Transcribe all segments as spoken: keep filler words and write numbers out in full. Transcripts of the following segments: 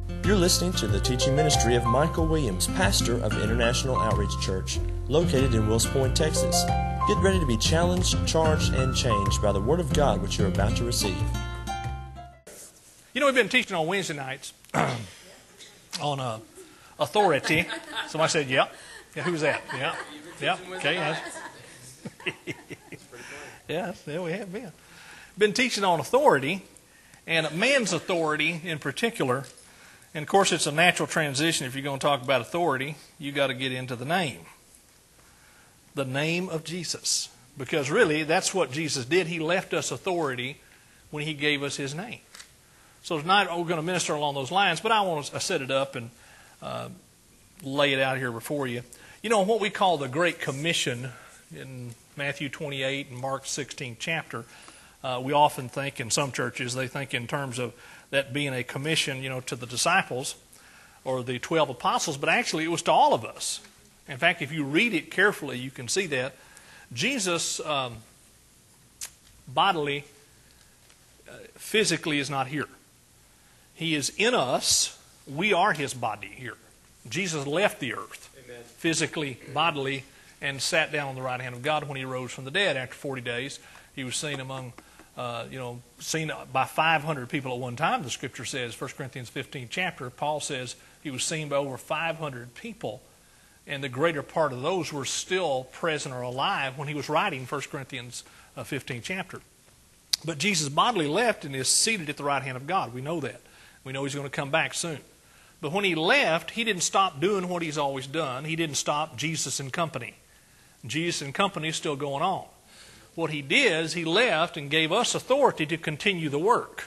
You're listening to the teaching ministry of Michael Williams, pastor of International Outreach Church, located in Wills Point, Texas. Get ready to be challenged, charged, and changed by the Word of God which you're about to receive. You know, we've been teaching on Wednesday nights on uh, authority. Somebody said, yeah. Yeah, who's that? Yeah. Yeah. Okay. Yeah. Yeah, there we have been. Been teaching on authority, and man's authority in particular. And, of course, it's a natural transition. If you're going to talk about authority, you got to get into the name. The name of Jesus. Because, really, that's what Jesus did. He left us authority when He gave us His name. So tonight we're going to minister along those lines, but I want to set it up and uh, lay it out here before you. You know, what we call the Great Commission in Matthew twenty-eight and Mark sixteenth chapter, uh, we often think in some churches, they think in terms of that being a commission, you know, to the disciples or the twelve apostles, but actually it was to all of us. In fact, if you read it carefully, you can see that Jesus um, bodily, uh, physically is not here. He is in us. We are His body here. Jesus left the earth, Amen. Physically, bodily, and sat down on the right hand of God when He rose from the dead after forty days. He was seen among Uh, you know, seen by five hundred people at one time, the Scripture says, First Corinthians fifteenth chapter, Paul says He was seen by over five hundred people, and the greater part of those were still present or alive when he was writing First Corinthians fifteenth chapter. But Jesus bodily left and is seated at the right hand of God. We know that. We know He's going to come back soon. But when He left, He didn't stop doing what He's always done. He didn't stop Jesus and company. Jesus and company is still going on. What He did is He left and gave us authority to continue the work.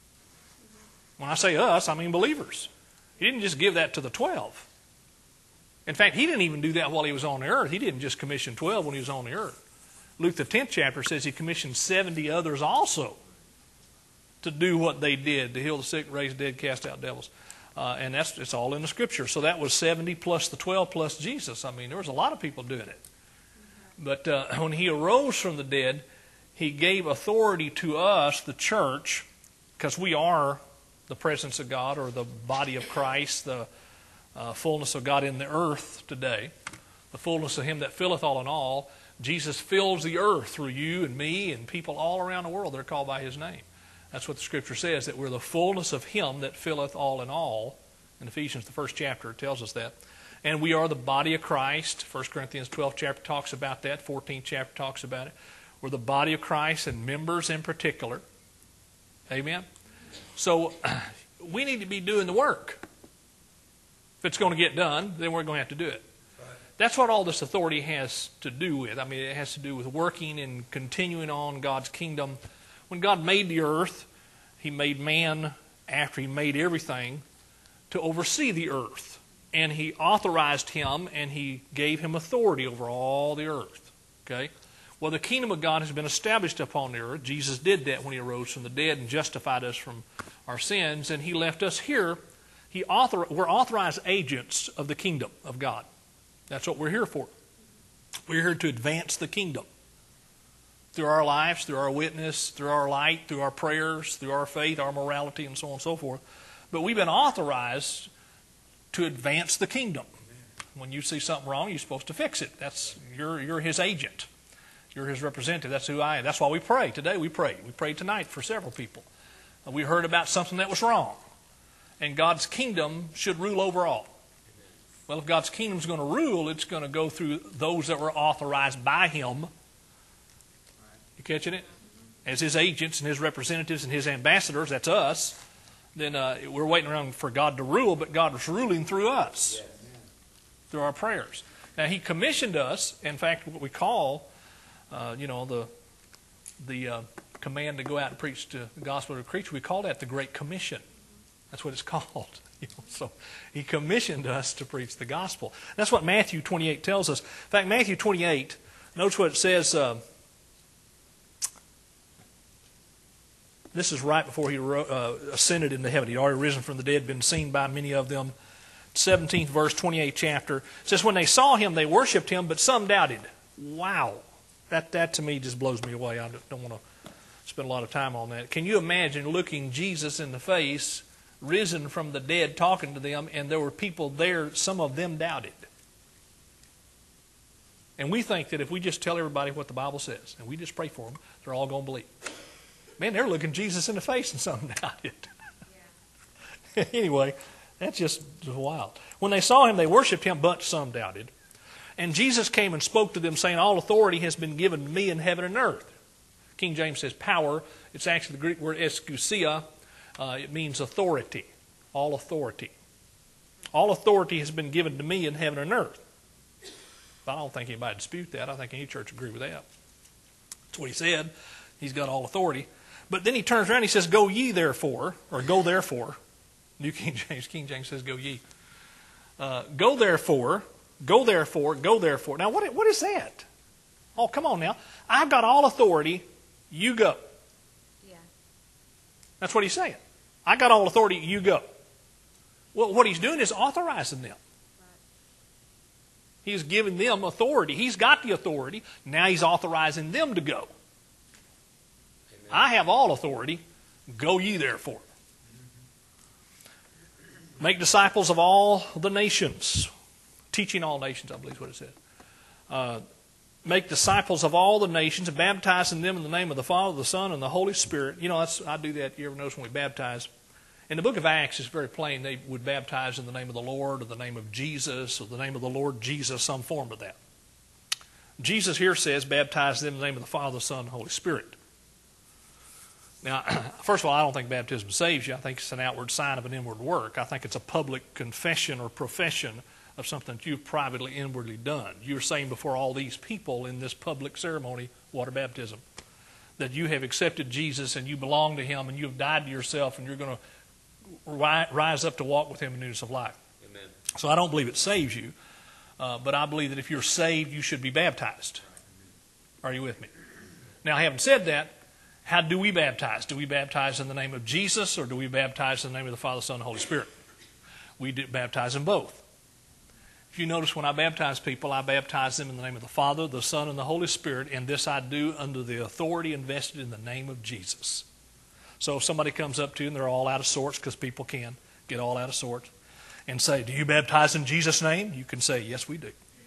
When I say us, I mean believers. He didn't just give that to the twelve. In fact, He didn't even do that while He was on the earth. He didn't just commission twelve when He was on the earth. Luke the tenth chapter says He commissioned seventy others also to do what they did, to heal the sick, raise the dead, cast out devils. Uh, and that's it's all in the Scripture. So that was seventy plus the twelve plus Jesus. I mean, there was a lot of people doing it. But uh, when He arose from the dead, He gave authority to us, the church, because we are the presence of God or the body of Christ, the uh, fullness of God in the earth today, the fullness of Him that filleth all in all. Jesus fills the earth through you and me and people all around the world that are called by His name. That's what the Scripture says, that we're the fullness of Him that filleth all in all. In Ephesians, the first chapter, it tells us that. And we are the body of Christ. First Corinthians twelfth chapter talks about that. fourteenth chapter talks about it. We're the body of Christ and members in particular. Amen? So we need to be doing the work. If it's going to get done, then we're going to have to do it. That's what all this authority has to do with. I mean, it has to do with working and continuing on God's kingdom. When God made the earth, He made man after He made everything to oversee the earth. And He authorized him and He gave him authority over all the earth. Okay? Well, the kingdom of God has been established upon the earth. Jesus did that when He arose from the dead and justified us from our sins. And He left us here. He author, we're authorized agents of the kingdom of God. That's what we're here for. We're here to advance the kingdom. Through our lives, through our witness, through our light, through our prayers, through our faith, our morality, and so on and so forth. But we've been authorized to advance the kingdom. When you see something wrong, you're supposed to fix it. That's you're you're His agent. You're His representative. That's who I am. That's why we pray. Today we pray. We prayed tonight for several people. We heard about something that was wrong. And God's kingdom should rule over all. Well, if God's kingdom is going to rule, it's going to go through those that were authorized by Him. You catching it? As His agents and His representatives and His ambassadors, that's us. Then uh, we're waiting around for God to rule, but God is ruling through us, yes. Through our prayers. Now, He commissioned us. In fact, what we call, uh, you know, the the uh, command to go out and preach to the gospel to creature, we call that the Great Commission. That's what it's called. You know, so He commissioned us to preach the gospel. That's what Matthew twenty-eight tells us. In fact, Matthew twenty-eight, notice what it says. Uh, This is right before He uh, ascended into heaven. He'd already risen from the dead, been seen by many of them. seventeenth verse, twenty-eighth chapter. It says, when they saw Him, they worshipped Him, but some doubted. Wow. That, that to me just blows me away. I don't want to spend a lot of time on that. Can you imagine looking Jesus in the face risen from the dead talking to them, and there were people there, some of them doubted. And we think that if we just tell everybody what the Bible says, and we just pray for them, they're all going to believe. Man, they're looking Jesus in the face and some doubted. Yeah. Anyway, that's just wild. When they saw him, they worshipped him, but some doubted. And Jesus came and spoke to them, saying, all authority has been given to me in heaven and earth. King James says power. It's actually the Greek word exousia. Uh, it means authority. All authority. All authority has been given to me in heaven and earth. But I don't think anybody would dispute that. I think any church would agree with that. That's what he said. He's got all authority. But then he turns around and he says, go ye therefore, or go therefore. New King James, King James says go ye. Uh, go therefore, go therefore, go therefore. Now what, what is that? Oh, come on now. I've got all authority. You go. Yeah. That's what he's saying. I got all authority. You go. Well, what he's doing is authorizing them. He's giving them authority. He's got the authority. Now he's authorizing them to go. Amen. I have all authority. Go ye therefore. Make disciples of all the nations. Teaching all nations, I believe is what it said. Uh, make disciples of all the nations, baptizing them in the name of the Father, the Son, and the Holy Spirit. You know, that's, I do that. You ever notice when we baptize? In the book of Acts, it's very plain. They would baptize in the name of the Lord, or the name of Jesus, or the name of the Lord Jesus, some form of that. Jesus here says, baptize them in the name of the Father, the Son, and the Holy Spirit. Now, first of all, I don't think baptism saves you. I think it's an outward sign of an inward work. I think it's a public confession or profession of something that you've privately, inwardly done. You're saying before all these people in this public ceremony, water baptism, that you have accepted Jesus and you belong to him and you have died to yourself and you're going to rise up to walk with him in newness of life. Amen. So I don't believe it saves you, uh, but I believe that if you're saved, you should be baptized. Are you with me? Now, having said that, how do we baptize? Do we baptize in the name of Jesus, or do we baptize in the name of the Father, Son, and Holy Spirit? We do baptize in both. If you notice, when I baptize people, I baptize them in the name of the Father, the Son, and the Holy Spirit, and this I do under the authority invested in the name of Jesus. So if somebody comes up to you and they're all out of sorts, because people can get all out of sorts, and say, do you baptize in Jesus' name? You can say, yes, we do.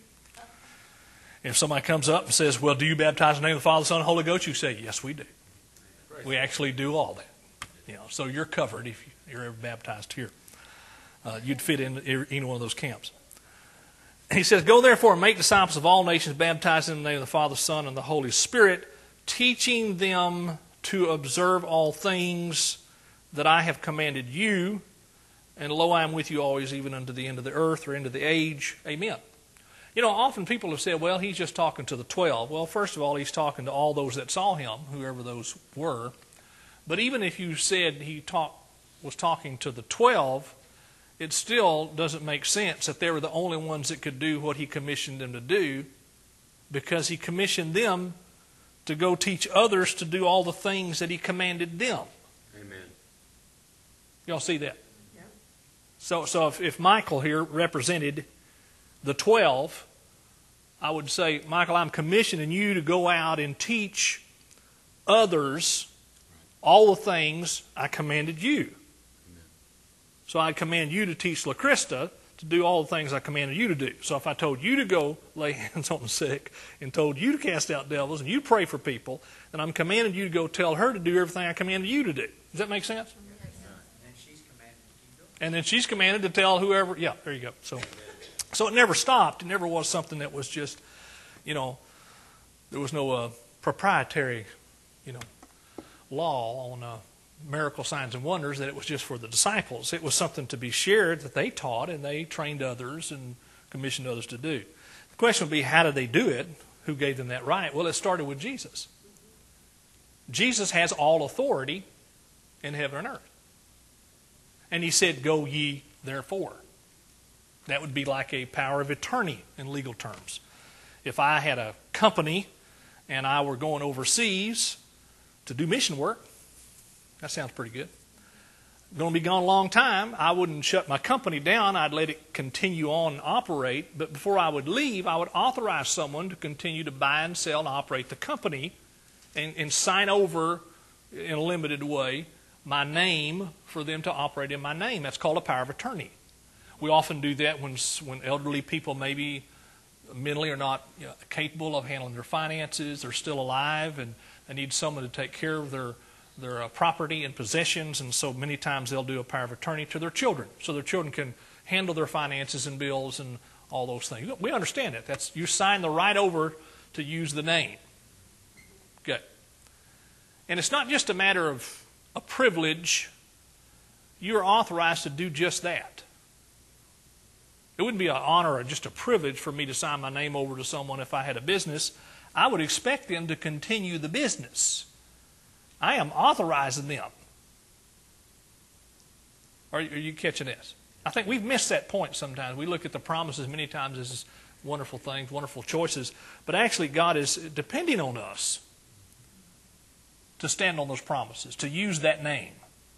If somebody comes up and says, well, do you baptize in the name of the Father, Son, and Holy Ghost? You say, yes, we do. We actually do all that. You know, so you're covered if you're ever baptized here. Uh, you'd fit in any one of those camps. And he says, go therefore and make disciples of all nations, baptizing in the name of the Father, Son, and the Holy Spirit, teaching them to observe all things that I have commanded you, and lo, I am with you always, even unto the end of the earth, or end of the age. Amen. You know, often people have said, well, he's just talking to the twelve. Well, first of all, he's talking to all those that saw him, whoever those were. But even if you said he talk, was talking to the twelve, it still doesn't make sense that they were the only ones that could do what he commissioned them to do, because he commissioned them to go teach others to do all the things that he commanded them. Amen. Y'all see that? Yeah. So, so if, if Michael here represented the twelve, I would say, Michael, I'm commissioning you to go out and teach others all the things I commanded you. Amen. So I command you to teach LaCrista to do all the things I commanded you to do. So if I told you to go lay hands on the sick and told you to cast out devils and you pray for people, then I'm commanding you to go tell her to do everything I commanded you to do. Does that make sense? And she's commanded to keep going. And then she's commanded to tell whoever, yeah, there you go. So, so it never stopped. It never was something that was just, you know, there was no uh, proprietary, you know, law on uh, miracle signs and wonders that it was just for the disciples. It was something to be shared that they taught and they trained others and commissioned others to do. The question would be, how did they do it? Who gave them that right? Well, it started with Jesus. Jesus has all authority in heaven and earth. And he said, go ye therefore. That would be like a power of attorney in legal terms. If I had a company and I were going overseas to do mission work, that sounds pretty good. Going to be gone a long time. I wouldn't shut my company down. I'd let it continue on and operate. But before I would leave, I would authorize someone to continue to buy and sell and operate the company and, and sign over in a limited way my name for them to operate in my name. That's called a power of attorney. We often do that when when elderly people maybe mentally are not you know, capable of handling their finances. They're still alive and they need someone to take care of their their uh, property and possessions, and so many times they'll do a power of attorney to their children, so their children can handle their finances and bills and all those things. We understand that. That's you sign the right over to use the name. Good. And it's not just a matter of a privilege. You're authorized to do just that. It wouldn't be an honor or just a privilege for me to sign my name over to someone if I had a business. I would expect them to continue the business. I am authorizing them. Are you, are you catching this? I think we've missed that point sometimes. We look at the promises many times as wonderful things, wonderful choices. But actually God is depending on us to stand on those promises, to use that name.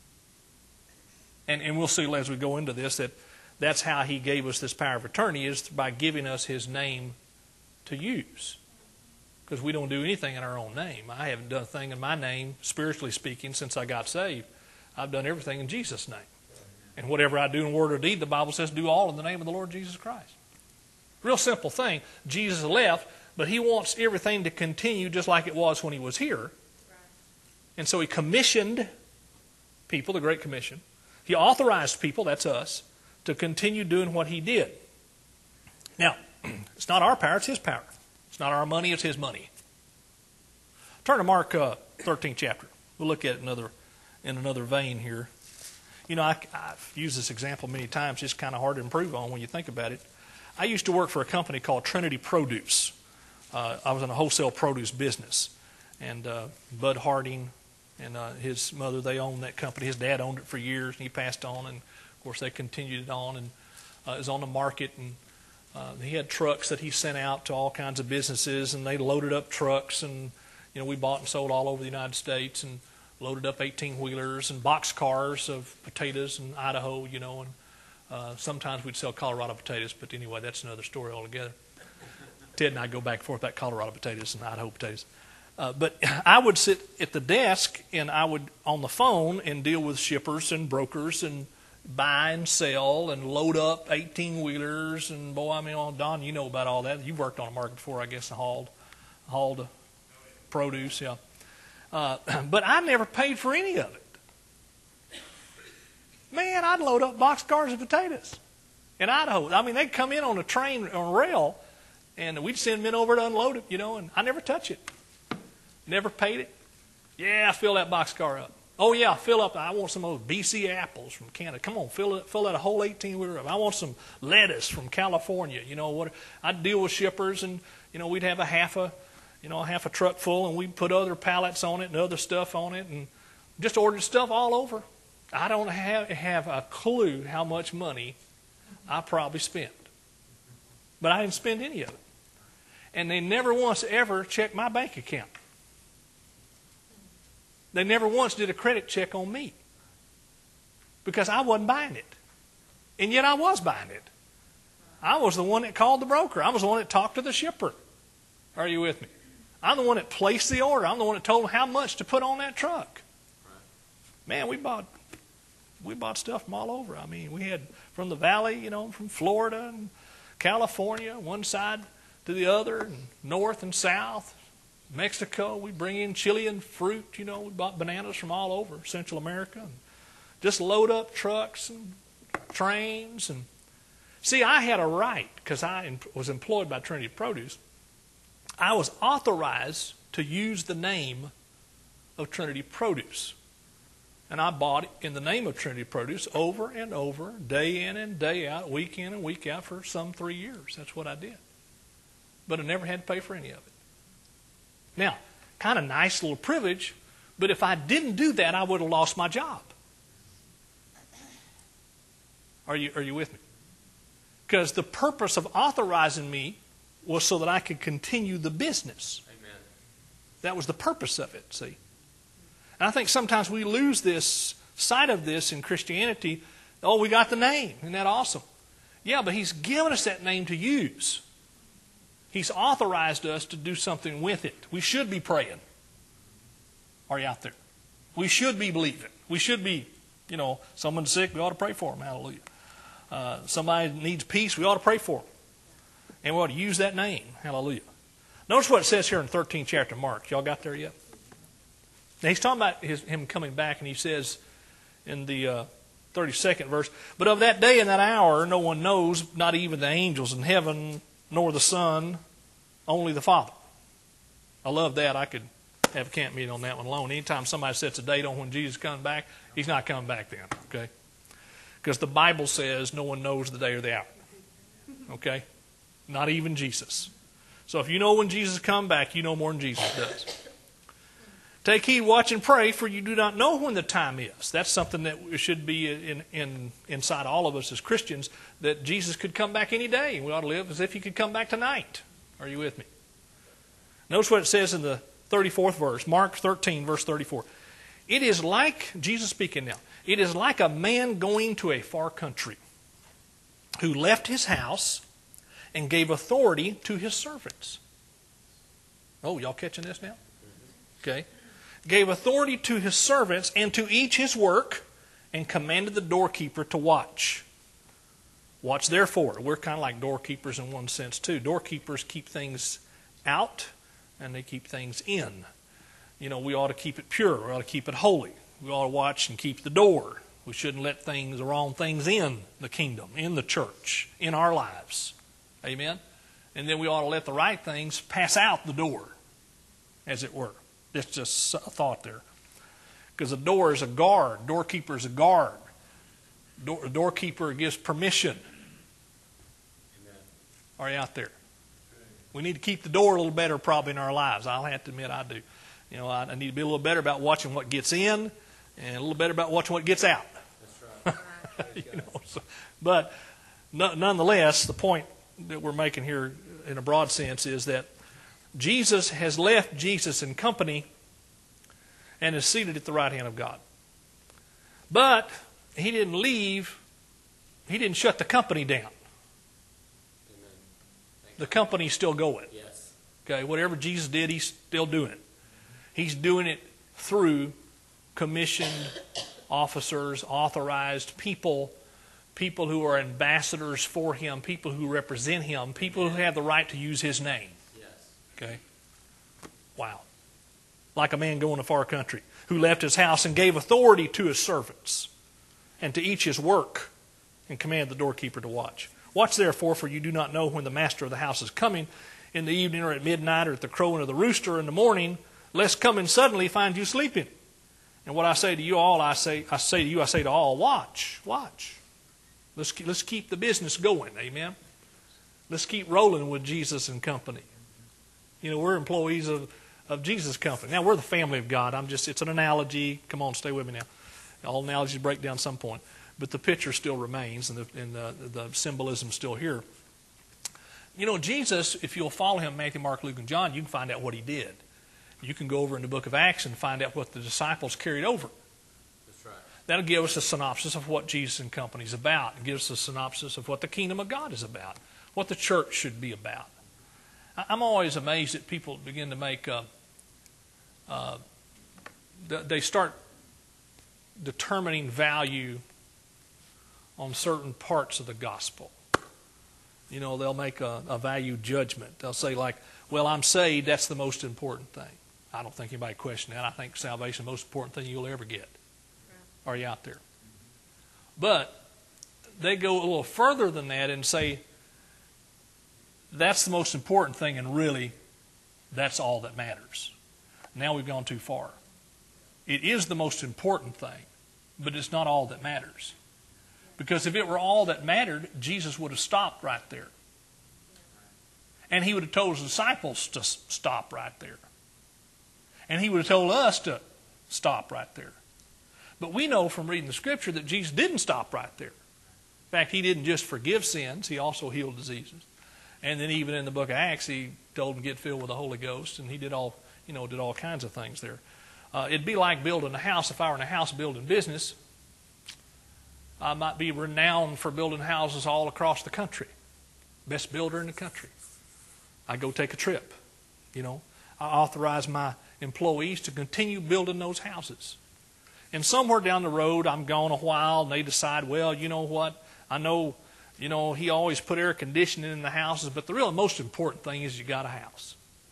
And, and we'll see as we go into this that that's how He gave us this power of attorney, is by giving us His name to use. Because we don't do anything in our own name. I haven't done a thing in my name, spiritually speaking, since I got saved. I've done everything in Jesus' name. And whatever I do in word or deed, the Bible says, do all in the name of the Lord Jesus Christ. Real simple thing. Jesus left, but He wants everything to continue just like it was when He was here. And so He commissioned people, the Great Commission. He authorized people, that's us, to continue doing what He did. Now, it's not our power, it's His power. It's not our money, it's His money. Turn to Mark uh, thirteenth chapter. We'll look at it another, in another vein here. You know, I, I've used this example many times. It's kind of hard to improve on when you think about it. I used to work for a company called Trinity Produce. Uh, I was in a wholesale produce business. And uh, Bud Harding and uh, his mother, they owned that company. His dad owned it for years, and he passed on. And, of course, they continued it on. And uh, it was on the market, and Uh, he had trucks that he sent out to all kinds of businesses, and they loaded up trucks, and you know we bought and sold all over the United States, and loaded up eighteen-wheelers and box cars of potatoes in Idaho, you know, and uh, sometimes we'd sell Colorado potatoes, but anyway, that's another story altogether. Ted and I go back and forth about Colorado potatoes and Idaho potatoes. Uh, but I would sit at the desk, and I would on the phone and deal with shippers and brokers and buy and sell and load up eighteen-wheelers. And, boy, I mean, oh, Don, you know about all that. You've worked on a market before, I guess, and hauled, hauled produce, yeah. Uh, but I never paid for any of it. Man, I'd load up box cars of potatoes in Idaho. I mean, they'd come in on a train, on a rail, and we'd send men over to unload it, you know, and I never touch it. Never paid it. Yeah, fill that box car up. Oh, yeah, fill up. I want some of those B C apples from Canada. Come on, fill it, fill that a whole eighteen-wheeler up. I want some lettuce from California. You know what? I'd deal with shippers, and you know we'd have a half a, you know, a half a truck full, and we'd put other pallets on it and other stuff on it, and just ordered stuff all over. I don't have have a clue how much money I probably spent, but I didn't spend any of it, and they never once ever checked my bank account. They never once did a credit check on me because I wasn't buying it. And yet I was buying it. I was the one that called the broker. I was the one that talked to the shipper. Are you with me? I'm the one that placed the order. I'm the one that told them how much to put on that truck. Man, we bought we bought stuff from all over. I mean, we had from the valley, you know, from Florida and California, one side to the other, and north and south. Mexico, we bring in Chilean fruit, you know, we bought bananas from all over Central America. And just load up trucks and trains. And see, I had a right, because I was employed by Trinity Produce, I was authorized to use the name of Trinity Produce. And I bought it in the name of Trinity Produce over and over, day in and day out, week in and week out for some three years. That's what I did. But I never had to pay for any of it. Now, kind of nice little privilege, but if I didn't do that, I would have lost my job. Are you, are you with me? Because the purpose of authorizing me was so that I could continue the business. Amen. That was the purpose of it, see? And I think sometimes we lose this sight of this in Christianity. Oh, we got the name. Isn't that awesome? Yeah, but He's given us that name to use. He's authorized us to do something with it. We should be praying. Are you out there? We should be believing. We should be, you know, someone's sick, we ought to pray for them. Hallelujah. Uh, somebody needs peace, we ought to pray for them. And we ought to use that name. Hallelujah. Notice what it says here in the thirteenth chapter of Mark. Y'all got there yet? Now he's talking about his, him coming back, and he says in the uh, thirty-second verse, "But of that day and that hour no one knows, not even the angels in heaven, nor the Son, only the Father." I love that. I could have a camp meeting on that one alone. Anytime somebody sets a date on when Jesus is coming back, he's not coming back then, okay? Because the Bible says no one knows the day or the hour, okay? Not even Jesus. So if you know when Jesus is coming back, you know more than Jesus does. "Take heed, watch, and pray, for you do not know when the time is." That's something that should be in, in, inside all of us as Christians, that Jesus could come back any day. We ought to live as if he could come back tonight. Are you with me? Notice what it says in the thirty-fourth verse, Mark thirteen, verse thirty-four. "It is like," Jesus speaking now, "it is like a man going to a far country, who left his house and gave authority to his servants." Oh, y'all catching this now? Okay. "Gave authority to his servants and to each his work, and commanded the doorkeeper to watch." Watch therefore. We're kind of like doorkeepers in one sense too. Doorkeepers keep things out and they keep things in. You know, we ought to keep it pure. We ought to keep it holy. We ought to watch and keep the door. We shouldn't let things, the wrong things in the kingdom, in the church, in our lives. Amen? And then we ought to let the right things pass out the door, as it were. That's just a thought there. Because a door is a guard. Doorkeeper is a guard. Door, doorkeeper gives permission. Amen. Are you out there? We need to keep the door a little better probably in our lives. I'll have to admit I do. You know, I, I need to be a little better about watching what gets in and a little better about watching what gets out. That's right. you know, so, but no, nonetheless, the point that we're making here in a broad sense is that Jesus has left Jesus and company and is seated at the right hand of God. But he didn't leave, he didn't shut the company down. The company's still going. Yes. Okay, whatever Jesus did, he's still doing it. He's doing it through commissioned officers, authorized people, people who are ambassadors for him, people who represent him, people who have the right to use his name. Yes. Okay. Wow. Like a man going to a far country, who left his house and gave authority to his servants, and to each his work, and commanded the doorkeeper to watch. "Watch therefore, for you do not know when the master of the house is coming, in the evening or at midnight or at the crowing of the rooster or in the morning, lest coming suddenly find you sleeping. And what I say to you all, I say, I say to you, I say to all, watch, watch. Let's keep, let's keep the business going, amen? Let's keep rolling with Jesus and company. You know, we're employees of, of Jesus' company. Now, we're the family of God. I'm just, it's an analogy. Come on, stay with me now. All analogies break down at some point. But the picture still remains, and the, and the, the symbolism is still here. You know, Jesus, if you'll follow him, Matthew, Mark, Luke, and John, you can find out what he did. You can go over in the book of Acts and find out what the disciples carried over. That's right. That'll give us a synopsis of what Jesus and company is about. It gives us a synopsis of what the kingdom of God is about, what the church should be about. I'm always amazed that people begin to make, uh, uh, they start determining value on certain parts of the gospel. You know, they'll make a, a value judgment. They'll say like, well, I'm saved, that's the most important thing. I don't think anybody question that. I think salvation is the most important thing you'll ever get. Are you out there? But they go a little further than that and say, that's the most important thing, and really, that's all that matters. Now we've gone too far. It is the most important thing, but it's not all that matters. Because if it were all that mattered, Jesus would have stopped right there. And he would have told his disciples to stop right there. And he would have told us to stop right there. But we know from reading the Scripture that Jesus didn't stop right there. In fact, he didn't just forgive sins, he also healed diseases. And then even in the book of Acts, he told them to get filled with the Holy Ghost, and he did all, you know, did all kinds of things there. Uh, it'd be like building a house. If I were in a house building business, I might be renowned for building houses all across the country. Best builder in the country. I go take a trip, you know. I authorize my employees to continue building those houses. And somewhere down the road, I'm gone a while, and they decide, well, you know what? I know, you know, he always put air conditioning in the houses, but the real most important thing is you got a house.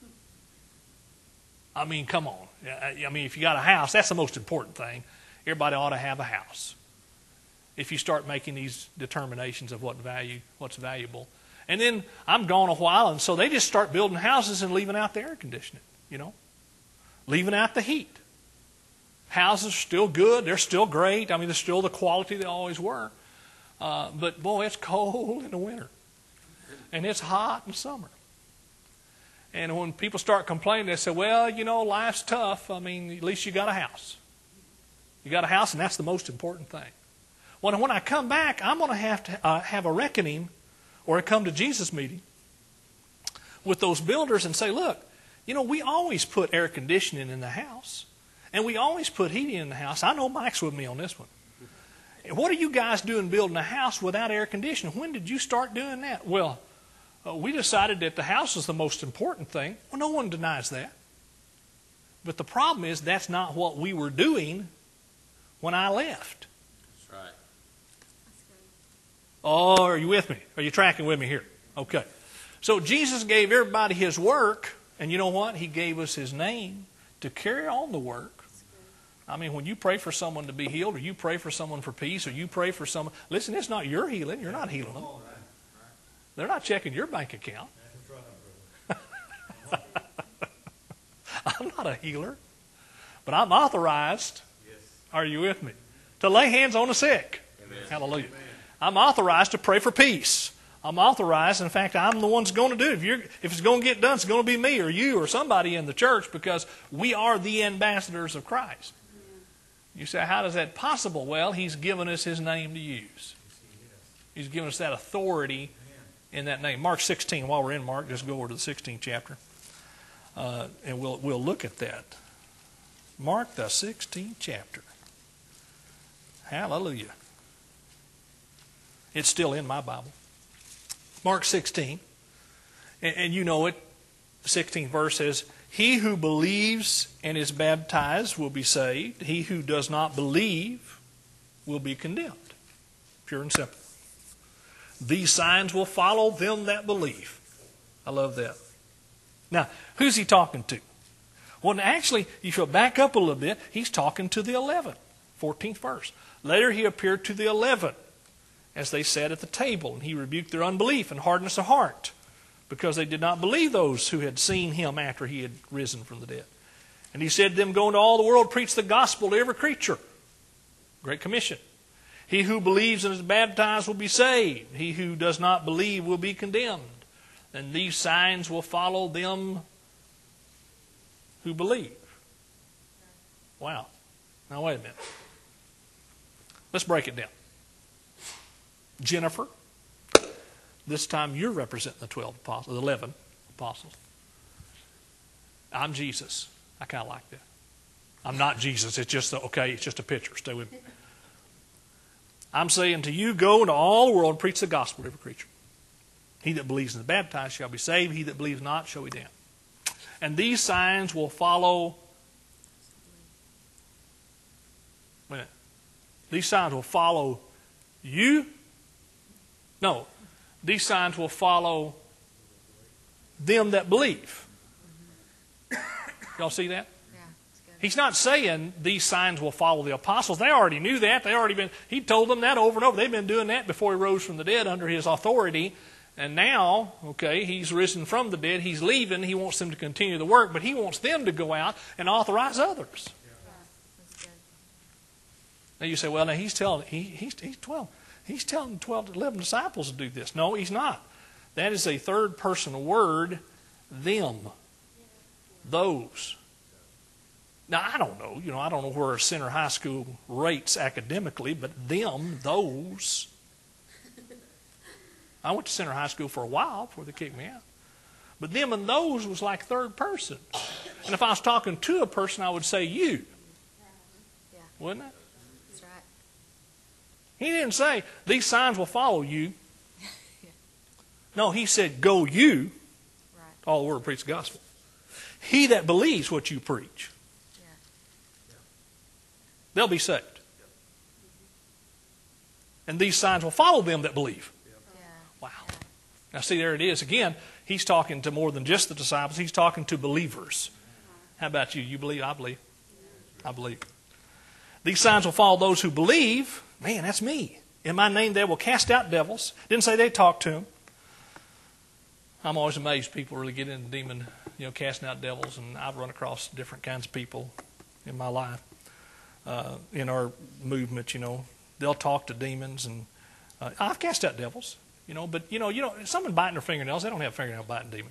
I mean, come on. I mean, if you got a house, that's the most important thing. Everybody ought to have a house. If you start making these determinations of what value, what's valuable. And then I'm gone a while, and so they just start building houses and leaving out the air conditioning, you know, leaving out the heat. Houses are still good. They're still great. I mean, they're still the quality they always were. Uh, but, boy, it's cold in the winter. And it's hot in summer. And when people start complaining, they say, well, you know, life's tough. I mean, at least you got a house. You got a house, and that's the most important thing. When, when I come back, I'm going to have to uh, have a reckoning, or I come to Jesus meeting with those builders and say, look, you know, we always put air conditioning in the house, and we always put heating in the house. I know Mike's with me on this one. What are you guys doing building a house without air conditioning? When did you start doing that? Well, uh, we decided that the house is the most important thing. Well, no one denies that. But the problem is that's not what we were doing when I left. That's right. Oh, are you with me? Are you tracking with me here? Okay. So Jesus gave everybody his work, and you know what? He gave us his name to carry on the work. I mean, when you pray for someone to be healed, or you pray for someone for peace, or you pray for someone, listen, it's not your healing. You're not healing them. They're not checking your bank account. I'm not a healer, but I'm authorized. Are you with me? To lay hands on the sick. Amen. Hallelujah. Amen. I'm authorized to pray for peace. I'm authorized. In fact, I'm the one that's going to do it. If, you're, if it's going to get done, it's going to be me or you or somebody in the church, because we are the ambassadors of Christ. You say, how is that possible? Well, he's given us his name to use. He's given us that authority in that name. Mark sixteen, while we're in Mark, just go over to the sixteenth chapter. Uh, and we'll, we'll look at that. Mark, the sixteenth chapter. Hallelujah. It's still in my Bible. Mark sixteen. And, and you know it. The sixteenth verse says, he who believes and is baptized will be saved. He who does not believe will be condemned. Pure and simple. These signs will follow them that believe. I love that. Now, who's he talking to? Well, actually, if you'll back up a little bit, he's talking to the eleven, fourteenth verse. Later he appeared to the eleven as they sat at the table, and he rebuked their unbelief and hardness of heart, because they did not believe those who had seen him after he had risen from the dead. And he said to them, go into all the world, preach the gospel to every creature. Great commission. He who believes and is baptized will be saved. He who does not believe will be condemned. And these signs will follow them who believe. Wow. Now wait a minute. Let's break it down. Jennifer, this time you're representing the twelve apostles, the eleven apostles. I'm Jesus. I kind of like that. I'm not Jesus. It's just, a, okay, it's just a picture. Stay with me. I'm saying to you, go into all the world and preach the gospel to every creature. He that believes and is baptized shall be saved. He that believes not shall be damned. And these signs will follow. Wait a minute. These signs will follow you. No. These signs will follow them that believe. Y'all see that? Yeah, it's good. He's not saying these signs will follow the apostles. They already knew that. They already been. He told them that over and over. They've been doing that before he rose from the dead under his authority. And now, okay, he's risen from the dead. He's leaving. He wants them to continue the work, but he wants them to go out and authorize others. Yeah, that's good. Now you say, well, now he's telling he, he's he's twelve. He's telling twelve to eleven disciples to do this. No, he's not. That is a third person word. Them. Those. Now I don't know. You know, I don't know where Center High School rates academically, but them, those. I went to Center High School for a while before they kicked me out. But them and those was like third person. And if I was talking to a person, I would say you. Yeah, Wouldn't it? that's right. He didn't say, these signs will follow you. No, he said, go you. Right. All the word preach the gospel. He that believes what you preach. Yeah. they'll be saved. And these signs will follow them that believe. Yeah. Wow. Now see, there it is. Again, he's talking to more than just the disciples. He's talking to believers. How about you? You believe? I believe. I believe. These signs will follow those who believe. Man, that's me. In my name they will cast out devils. Didn't say they talked to him. I'm always amazed people really get into demon, you know, casting out devils. And I've run across different kinds of people in my life, uh, in our movement, you know. They'll talk to demons. And uh, I've cast out devils, you know. But, you know, you know, someone biting their fingernails, they don't have a fingernail biting demon.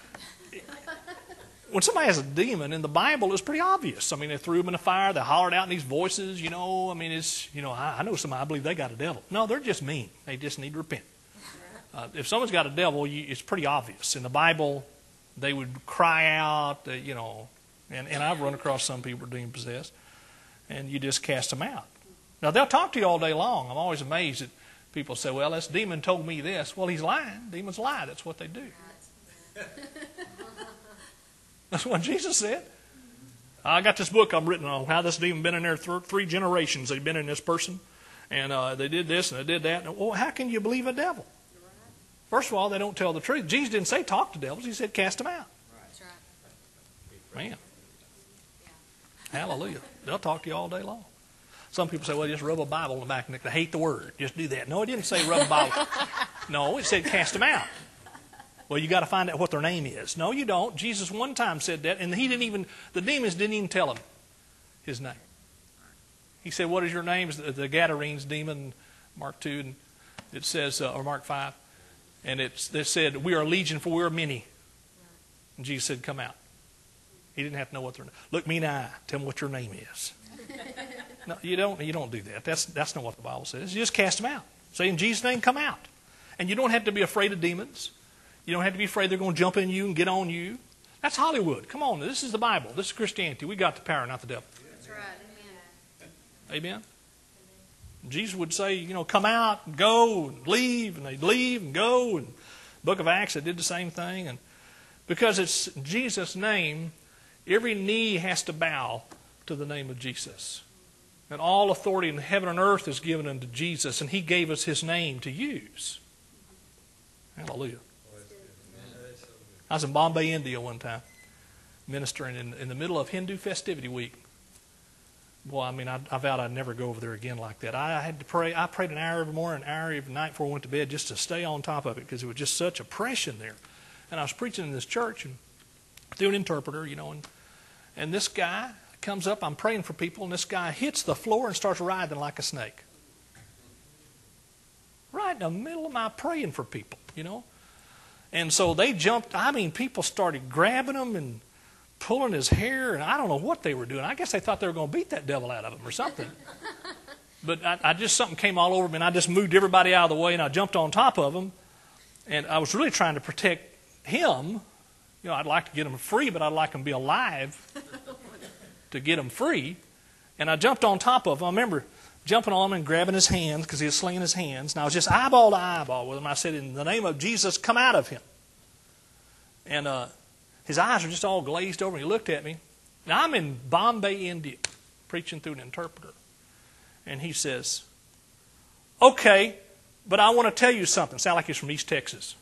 When somebody has a demon in the Bible, it's pretty obvious. I mean, they threw them in the fire. They hollered out in these voices, you know. I mean, it's, you know, I, I know somebody, I believe they got a devil. No, they're just mean. They just need to repent. Uh, if someone's got a devil, you, it's pretty obvious. In the Bible, they would cry out, uh, you know, and, and I've run across some people who are demon possessed, and you just cast them out. Now, they'll talk to you all day long. I'm always amazed that people say, well, this demon told me this. Well, he's lying. Demons lie. That's what they do. That's what Jesus said. I got this book I'm written on how this demon been in there th- three generations. They've been in this person, and uh, they did this and they did that. And, well, how can you believe a devil? First of all, they don't tell the truth. Jesus didn't say talk to devils. He said cast them out. That's right. Man. Hallelujah. They'll talk to you all day long. Some people say, well, just rub a Bible on the back of the neck. They hate the word. Just do that. No, it didn't say rub a Bible. No, it said cast them out. Well, you got to find out what their name is. No, you don't. Jesus one time said that, and he didn't even, the demons didn't even tell him his name. He said, what is your name? The, the Gadarenes demon, Mark two, and it says, uh, or Mark five, and it's, it said, we are legion, for we are many. And Jesus said, come out. He didn't have to know what their name. Look me in the eye. Tell me what your name is. No, you don't. You don't do that. That's that's not what the Bible says. You just cast them out. Say in Jesus' name, come out. And you don't have to be afraid of demons. You don't have to be afraid they're going to jump in you and get on you. That's Hollywood. Come on. This is the Bible. This is Christianity. We got the power, not the devil. That's right. Amen. Amen. Jesus would say, you know, come out and go and leave, and they'd leave and go. And Book of Acts, they did the same thing. And because it's Jesus' name, every knee has to bow to the name of Jesus. And all authority in heaven and earth is given unto Jesus, and he gave us his name to use. Hallelujah. I was in Bombay, India one time, ministering in, in the middle of Hindu festivity week. Boy, I mean, I, I vowed I'd never go over there again like that. I, I had to pray. I prayed an hour every morning, an hour every night before I went to bed just to stay on top of it because it was just such oppression there. And I was preaching in this church and through an interpreter, you know, and, and this guy comes up, I'm praying for people, and this guy hits the floor and starts writhing like a snake. Right in the middle of my praying for people, you know. And so they jumped, I mean, people started grabbing him and pulling his hair, and I don't know what they were doing. I guess they thought they were going to beat that devil out of him or something. But I, I just, something came all over me, and I just moved everybody out of the way, and I jumped on top of him. And I was really trying to protect him. You know, I'd like to get him free, but I'd like him to be alive to get him free. And I jumped on top of him. I remember jumping on him and grabbing his hands because he was slinging his hands. And I was just eyeball to eyeball with him. I said, in the name of Jesus, come out of him. And uh, his eyes were just all glazed over. And he looked at me. Now, I'm in Bombay, India, preaching through an interpreter. And he says, okay, but I want to tell you something. Sound like he's from East Texas.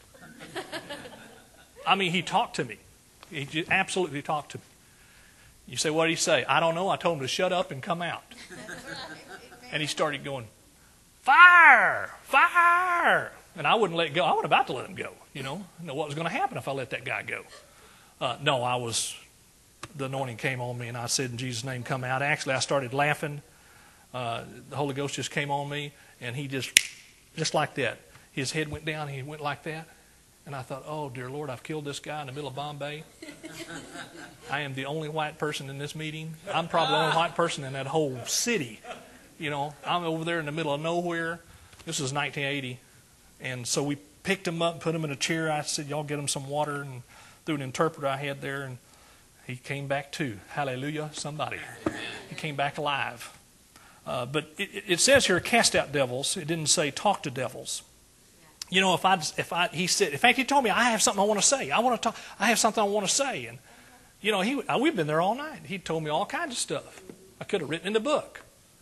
I mean, he talked to me. He just absolutely talked to me. You say, what did he say? I don't know. I told him to shut up and come out. And he started going, fire, fire. And I wouldn't let go. I wasn't about to let him go, you know. I know what was going to happen if I let that guy go. Uh, no, I was, the anointing came on me, and I said, in Jesus' name, come out. Actually, I started laughing. Uh, the Holy Ghost just came on me, and he just, just like that. His head went down, and he went like that. And I thought, oh, dear Lord, I've killed this guy in the middle of Bombay. I am the only white person in this meeting. I'm probably the only white person in that whole city. You know, I'm over there in the middle of nowhere. This was nineteen eighty. And so we picked him up and put him in a chair. I said, y'all get him some water. And through an interpreter I had there, and he came back too. Hallelujah, somebody. He came back alive. Uh, but it, it says here, cast out devils. It didn't say talk to devils. You know, if I, if I, he said, in fact, he told me, I have something I want to say. I want to talk, I have something I want to say. And, you know, he, we've been there all night. He told me all kinds of stuff. I could have written in the book.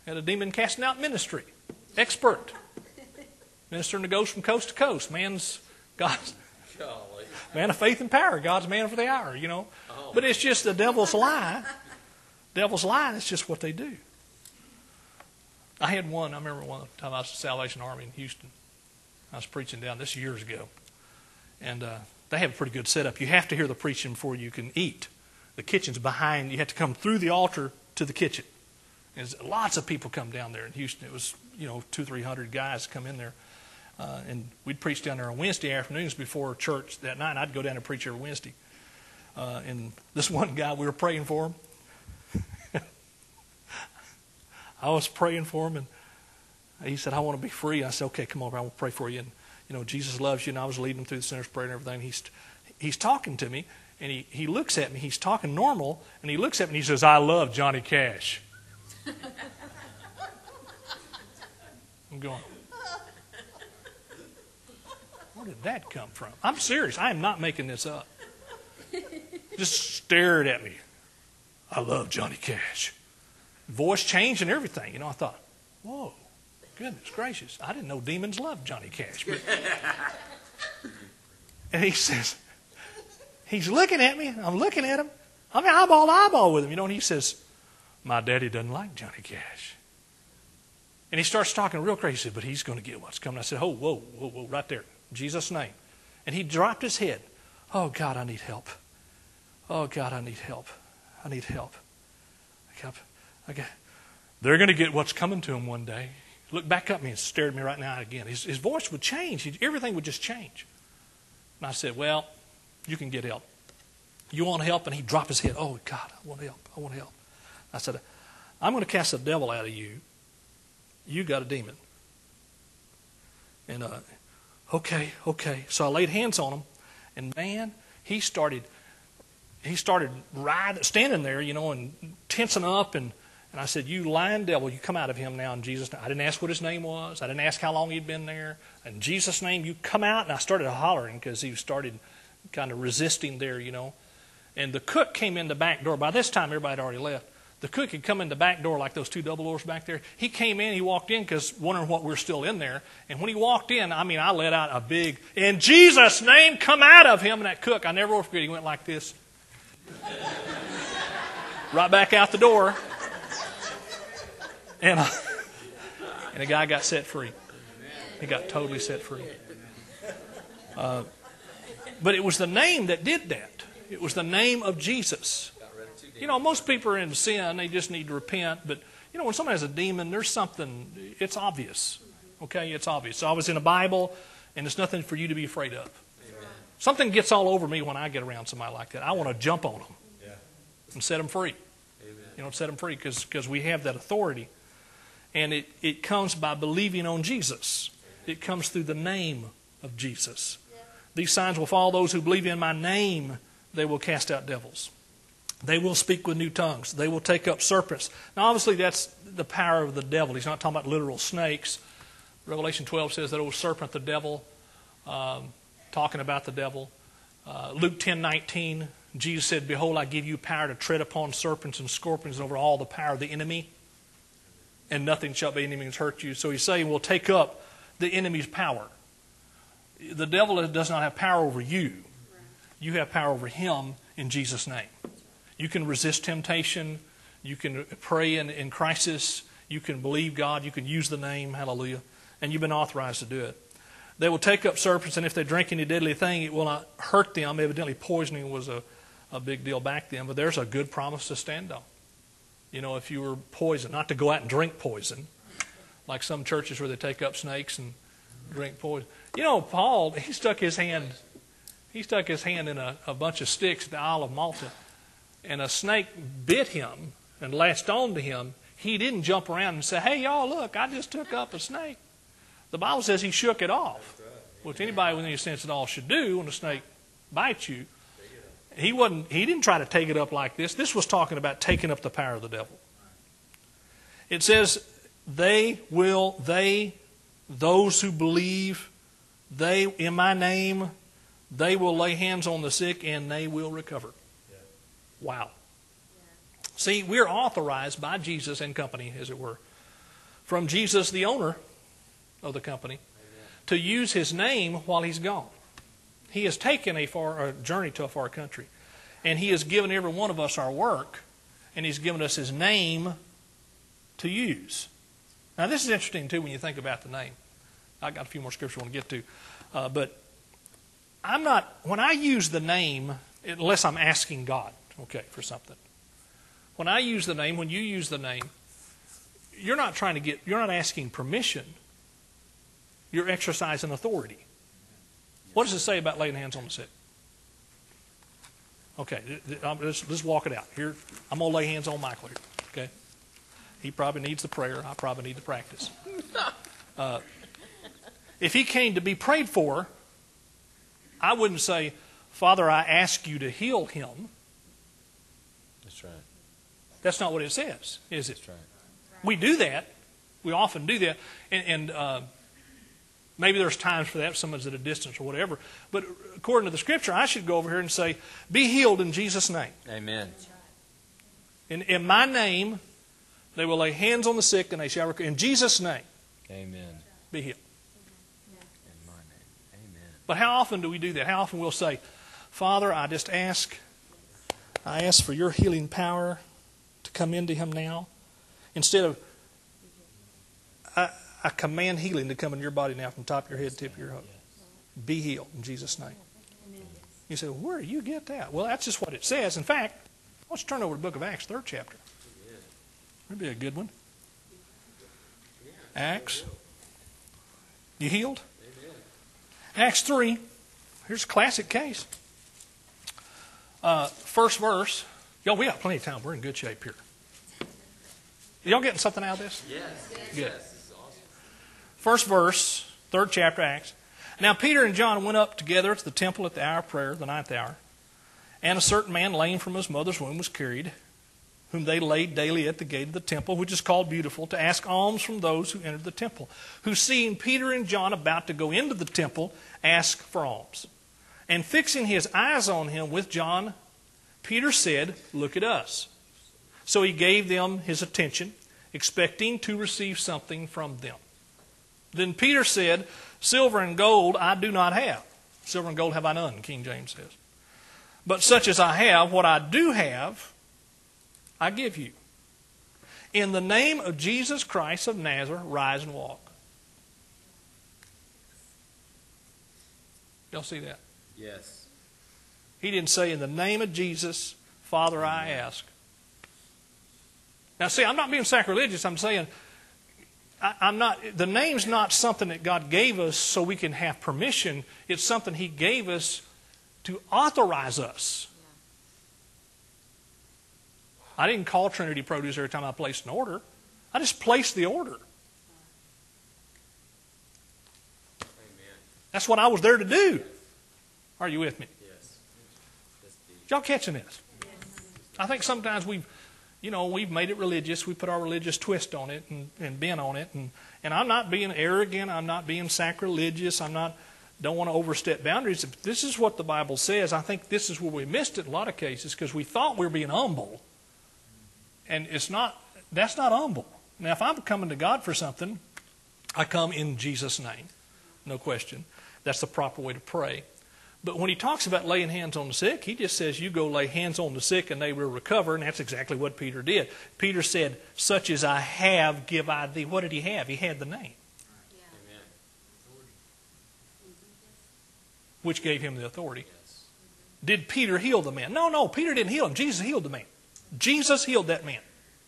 Had a demon casting out ministry. Expert. Ministering to ghosts from coast to coast. Man's God's man of faith and power. God's man for the hour, you know. But it's just the devil's lie. Devil's lie, that's just what they do. I had one, I remember one time I was at Salvation Army in Houston. I was preaching down this years ago. And uh, they have a pretty good setup. You have to hear the preaching before you can eat. The kitchen's behind. You have to come through the altar to the kitchen. There's lots of people come down there in Houston. It was, you know, two, three hundred guys come in there. Uh, and we'd preach down there on Wednesday afternoons before church that night. And I'd go down and preach every Wednesday. Uh, and this one guy, we were praying for him. I was praying for him, and he said, I want to be free. I said, okay, come over, I will pray for you. And, you know, Jesus loves you, and I was leading him through the sinner's prayer and everything. He's he's talking to me, and he, he looks at me. He's talking normal, and he looks at me, and he says, I love Johnny Cash. I'm going, where did that come from? I'm serious. I am not making this up. Just stared at me. I love Johnny Cash. Voice changed and everything. You know, I thought, whoa, goodness gracious. I didn't know demons loved Johnny Cash. But... and he says, he's looking at me. I'm looking at him. I'm eyeball to eyeball with him. You know, and he says, my daddy doesn't like Johnny Cash. And he starts talking real crazy. He said, but he's going to get what's coming. I said, oh, whoa, whoa, whoa, right there. In Jesus' name. And he dropped his head. Oh, God, I need help. Oh, God, I need help. I need help. I got, I got, they're going to get what's coming to him one day. He looked back up at me and stared at me right now again. His, his voice would change. He, everything would just change. And I said, well, you can get help. You want help? And he dropped his head. Oh, God, I want help. I want help. I said, I'm going to cast the devil out of you. You got a demon. And, uh, okay, okay. So I laid hands on him. And, man, he started... He started riding, standing there, you know, and tensing up. And, and I said, you lying devil, you come out of him now in Jesus' name. I didn't ask what his name was. I didn't ask how long he'd been there. In Jesus' name, you come out. And I started hollering because he started kind of resisting there, you know. And the cook came in the back door. By this time, everybody had already left. The cook had come in the back door like those two double doors back there. He came in, he walked in because wondering what we're still in there. And when he walked in, I mean, I let out a big, in Jesus' name, come out of him. And that cook, I never will forget, he went like this. Right back out the door. And, uh, and the guy got set free. He got totally set free. Uh, but it was the name that did that. It was the name of Jesus. You know, most people are in sin. They just need to repent. But, you know, when somebody has a demon, there's something, it's obvious. Okay, it's obvious. So I was in the Bible, and it's nothing for you to be afraid of. Something gets all over me when I get around somebody like that. I want to jump on them yeah. and set them free. Amen. You know, set them free because we have that authority. And it, it comes by believing on Jesus. It comes through the name of Jesus. Yeah. These signs will follow those who believe in my name. They will cast out devils. They will speak with new tongues. They will take up serpents. Now, obviously, that's the power of the devil. He's not talking about literal snakes. Revelation twelve says that old serpent, the devil, um, talking about the devil. Uh, Luke ten nineteen, Jesus said, behold, I give you power to tread upon serpents and scorpions and over all the power of the enemy, and nothing shall by any means hurt you. So he's saying we'll take up the enemy's power. The devil does not have power over you. You have power over him in Jesus' name. You can resist temptation. You can pray in, in crisis. You can believe God. You can use the name. Hallelujah. And you've been authorized to do it. They will take up serpents, and if they drink any deadly thing, it will not hurt them. Evidently, poisoning was a, a big deal back then, but there's a good promise to stand on. You know, if you were poisoned, not to go out and drink poison, like some churches where they take up snakes and drink poison. You know, Paul, he stuck his hand, he stuck his hand in a, a bunch of sticks at the Isle of Malta, and a snake bit him and latched on to him. He didn't jump around and say, hey, y'all, look, I just took up a snake. The Bible says he shook it off, which anybody with any sense at all should do when a snake bites you. He wasn't. He didn't try to take it up like this. This was talking about taking up the power of the devil. It says, they will, they, those who believe, they, in my name, they will lay hands on the sick and they will recover. Wow. See, we're authorized by Jesus and company, as it were, from Jesus, the owner of the company, Amen. To use his name while he's gone. He has taken a far a journey to a far country, and he has given every one of us our work, and he's given us his name to use. Now, this is interesting, too, when you think about the name. I've got a few more scriptures I want to get to. Uh, but I'm not, when I use the name, unless I'm asking God, okay, for something. When I use the name, when you use the name, you're not trying to get, you're not asking permission. You're exercising authority. What does it say about laying hands on the sick? Okay, let's, let's walk it out. Here, I'm going to lay hands on Michael here, okay? He probably needs the prayer. I probably need the practice. Uh, if he came to be prayed for, I wouldn't say, Father, I ask you to heal him. That's right. That's not what it says, is it? That's right. We do that. We often do that. And, and uh, maybe there's times for that if someone's at a distance or whatever. But according to the Scripture, I should go over here and say, be healed in Jesus' name. Amen. In, in my name, they will lay hands on the sick and they shall recover. In Jesus' name, Amen. Be healed. In my name. Amen. But how often do we do that? How often we'll say, Father, I just ask, I ask for your healing power to come into him now. Instead of, I, I command healing to come into your body now from top of your head to tip of your head. Be healed in Jesus' name. You say, well, where do you get that? Well, that's just what it says. In fact, let's turn over to the book of Acts, third chapter. That'd be a good one. Acts. You healed? Acts three. Here's a classic case. Uh, first verse. Y'all, we got plenty of time. We're in good shape here. Y'all getting something out of this? Yes. Good. Yes. This is awesome. First verse, third chapter, Acts. Now Peter and John went up together to the temple at the hour of prayer, the ninth hour. And a certain man lame from his mother's womb was carried, whom they laid daily at the gate of the temple, which is called Beautiful, to ask alms from those who entered the temple, who, seeing Peter and John about to go into the temple, asked for alms. And fixing his eyes on him with John, Peter said, Look at us. So he gave them his attention, expecting to receive something from them. Then Peter said, Silver and gold I do not have. Silver and gold have I none, King James says. But such as I have, what I do have, I give you. In the name of Jesus Christ of Nazareth, rise and walk. Y'all see that? Yes. He didn't say, in the name of Jesus, Father, I ask. Now see, I'm not being sacrilegious. I'm saying, I, I'm not, the name's not something that God gave us so we can have permission. It's something He gave us to authorize us. I didn't call Trinity Produce every time I placed an order. I just placed the order. Amen. That's what I was there to do. Are you with me? Yes. Y'all catching this? I think sometimes we've, you know, we've made it religious. We put our religious twist on it and, and bent on it. And, and I'm not being arrogant. I'm not being sacrilegious. I'm not, don't want to overstep boundaries. If this is what the Bible says, I think this is where we missed it in a lot of cases because we thought we were being humble. And it's not, that's not humble. Now, if I'm coming to God for something, I come in Jesus' name. No question. That's the proper way to pray. But when he talks about laying hands on the sick, he just says, you go lay hands on the sick and they will recover. And that's exactly what Peter did. Peter said, such as I have, give I thee. What did he have? He had the name. Amen. Which gave him the authority. Did Peter heal the man? No, no, Peter didn't heal him. Jesus healed the man. Jesus healed that man.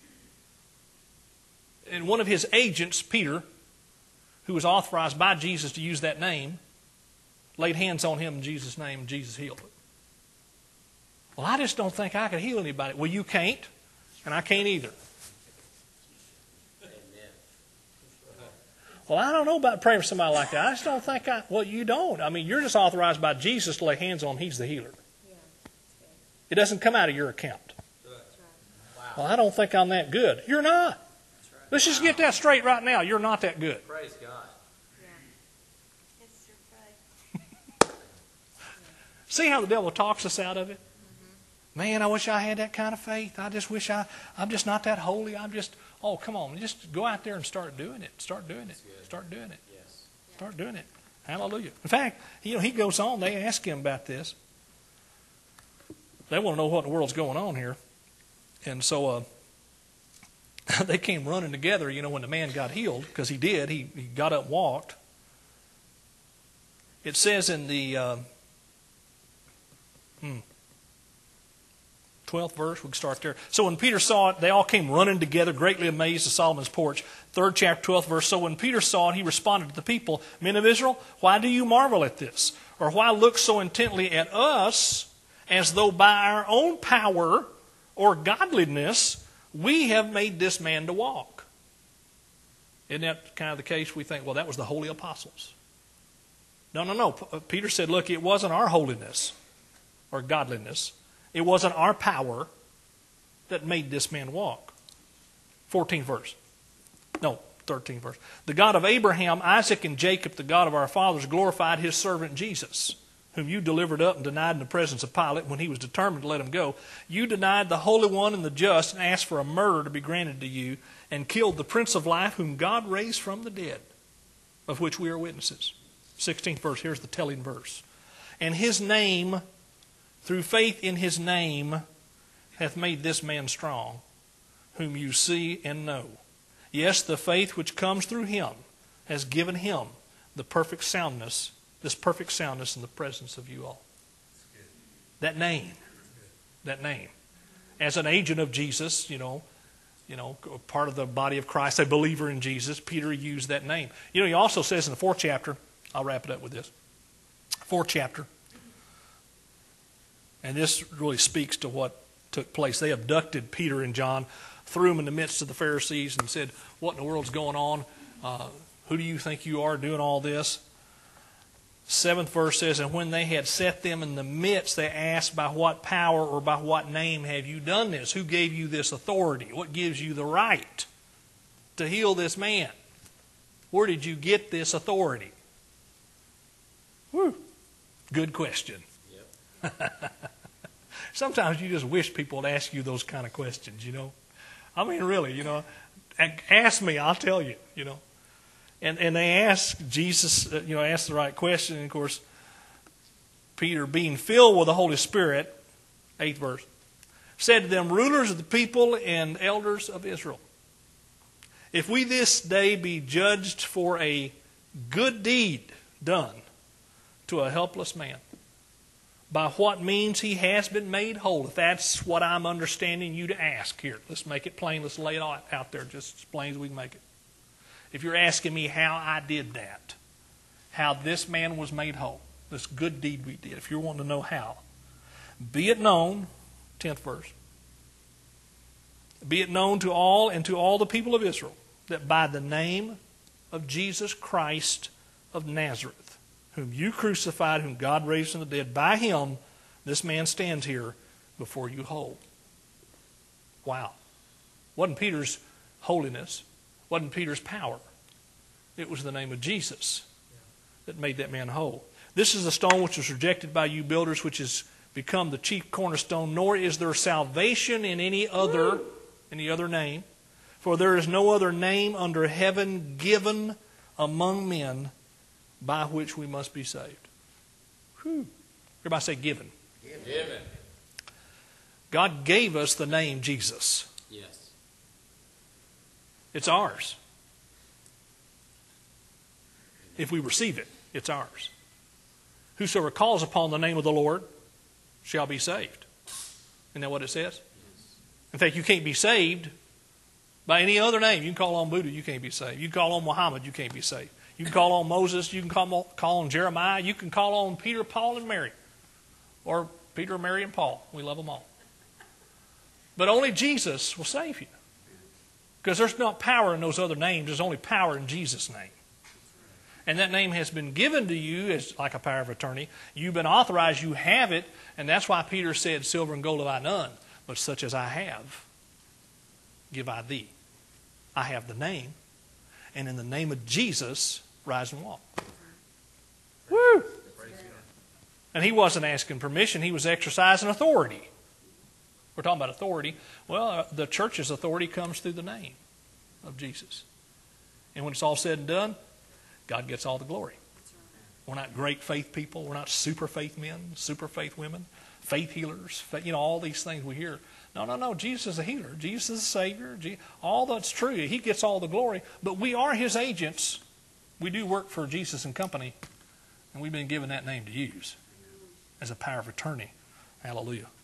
And one of his agents, Peter, who was authorized by Jesus to use that name, laid hands on him in Jesus' name, and Jesus healed it. Well, I just don't think I could heal anybody. Well, you can't, and I can't either. Amen. Well, I don't know about praying for somebody like that. I just don't think I... Well, you don't. I mean, you're just authorized by Jesus to lay hands on him. He's the healer. It doesn't come out of your account. Well, I don't think I'm that good. You're not. Let's just get that straight right now. You're not that good. Praise God. See how the devil talks us out of it? Man, I wish I had that kind of faith. I just wish I, I'm just not that holy. I'm just, Oh, come on, just go out there and start doing it. Start doing it. Start doing it. Yes. Start doing it. Hallelujah. In fact, you know, he goes on. They ask him about this. They want to know what in the world's going on here. And so uh, they came running together, you know, when the man got healed, because he did. He, he got up and walked. It says in the uh, hmm, twelfth verse, we can start there. So when Peter saw it, they all came running together, greatly amazed at Solomon's porch. Third chapter, twelfth verse. So when Peter saw it, he responded to the people, Men of Israel, why do you marvel at this? Or why look so intently at us, as though by our own power or godliness we have made this man to walk? Isn't that kind of the case? We think, well, that was the holy apostles. No, no, no. Peter said, look, it wasn't our holiness or godliness. It wasn't our power that made this man walk. fourteenth verse. No, thirteenth verse. The God of Abraham, Isaac, and Jacob, the God of our fathers, glorified his servant Jesus, whom you delivered up and denied in the presence of Pilate when he was determined to let him go. You denied the Holy One and the just and asked for a murder to be granted to you, and killed the Prince of Life, whom God raised from the dead, of which we are witnesses. sixteenth verse, here's the telling verse. And his name, through faith in his name, hath made this man strong, whom you see and know. Yes, the faith which comes through him has given him the perfect soundness, this perfect soundness in the presence of you all. That name, that name. As an agent of Jesus, you know, you know, part of the body of Christ, a believer in Jesus, Peter used that name. You know, he also says in the fourth chapter, I'll wrap it up with this. Fourth chapter. And this really speaks to what took place. They abducted Peter and John, threw them in the midst of the Pharisees and said, what in the world's going on? Uh, who do you think you are doing all this? Seventh verse says, and when they had set them in the midst, they asked, by what power or by what name have you done this? Who gave you this authority? What gives you the right to heal this man? Where did you get this authority? Whew. Good question. Yep. Sometimes you just wish people would ask you those kind of questions, you know. I mean, really, you know. Ask me, I'll tell you, you know. And and they asked Jesus, you know, asked the right question. And of course, Peter, being filled with the Holy Spirit, eighth verse, said to them, rulers of the people and elders of Israel, if we this day be judged for a good deed done to a helpless man, by what means he has been made whole, if that's what I'm understanding you to ask here, let's make it plain, let's lay it out there just as plain as we can make it. If you're asking me how I did that, how this man was made whole, this good deed we did, if you're wanting to know how, be it known, tenth verse, be it known to all and to all the people of Israel that by the name of Jesus Christ of Nazareth, whom you crucified, whom God raised from the dead, by him this man stands here before you whole. Wow. Wasn't Peter's holiness, wasn't Peter's power. It was the name of Jesus that made that man whole. This is the stone which was rejected by you builders, which has become the chief cornerstone, nor is there salvation in any other, any other name. For there is no other name under heaven given among men by which we must be saved. Whew. Everybody say given. Given. God gave us the name Jesus. Yes. It's ours. If we receive it, it's ours. Whosoever calls upon the name of the Lord shall be saved. Isn't that what it says? Yes. In fact, you can't be saved by any other name. You can call on Buddha, you can't be saved. You can call on Muhammad, you can't be saved. You can call on Moses, you can call, call on Jeremiah, you can call on Peter, Paul, and Mary. Or Peter, Mary, and Paul. We love them all. But only Jesus will save you. Because there's not power in those other names. There's only power in Jesus' name. And that name has been given to you as like a power of attorney. You've been authorized. You have it. And that's why Peter said, silver and gold have I none, but such as I have, give I thee. I have the name. And in the name of Jesus, rise and walk. Woo! And he wasn't asking permission. He was exercising authority. We're talking about authority. Well, the church's authority comes through the name. of Jesus. And when it's all said and done, God gets all the glory. We're not great faith people. We're not super faith men, super faith women, faith healers, you know, all these things we hear. No, no, no. Jesus is a healer. Jesus is a Savior. All that's true. He gets all the glory. But we are His agents. We do work for Jesus and Company, and we've been given that name to use as a power of attorney. Hallelujah.